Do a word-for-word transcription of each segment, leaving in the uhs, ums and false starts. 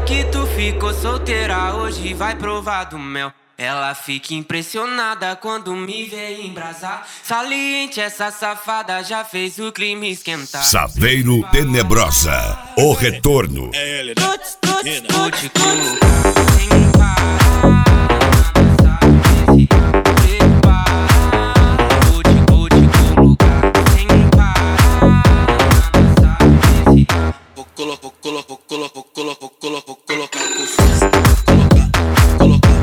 que tu ficou solteira, hoje vai provar do mel. Ela fica impressionada quando me vê embrasar. Saliente, essa safada já fez o clima esquentar. Saveiro Tenebrosa, o retorno. É ele, né? Vou te colocar sem parar. Vou te, vou te colocar sem parar. Vou colocar, vou colocar, vou colocar, vou colocar, vou colocar, vou colocar com força. Colocar, colocar.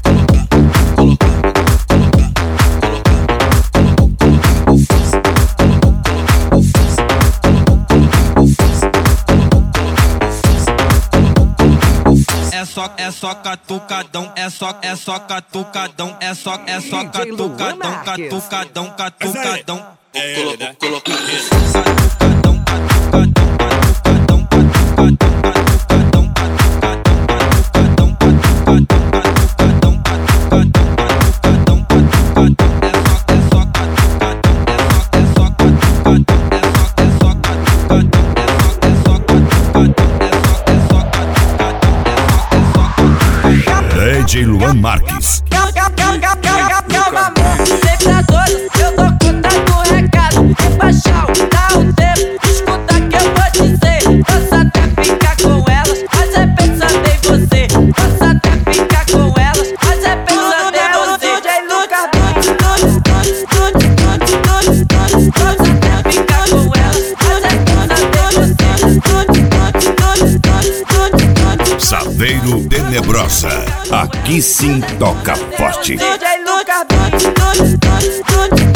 É só, é só catucadão, é só, é só catucadão, é só, é só catucadão, catucadão, catucadão. É ele, né? Colocar Catucadão, catucadão, catucadão, catucadão, catucadão, catucadão, catucadão, catucadão, catucadão, catucadão. É só, é só catucadão, é só, é só catucadão, é só, é só catucadão, é só, é só catucadão. D J Luan Marques. Calma, amor, cê tá doido, eu tô contando o recado. É baixar, dá o tempo, escuta que eu vou dizer. Posso até ficar com elas, mas é pensando em você. Posso até ficar com elas, mas é pensando em você. D J Lucas, todos, todos, todos, todos, todos, todos, todos, até ficar com elas, mas é pensando em você. Todos, todos, todos, todos, todos, todos. Saveiro Tenebrosa, aqui sim toca forte. D J Lucas, todos, todos, todos, todos.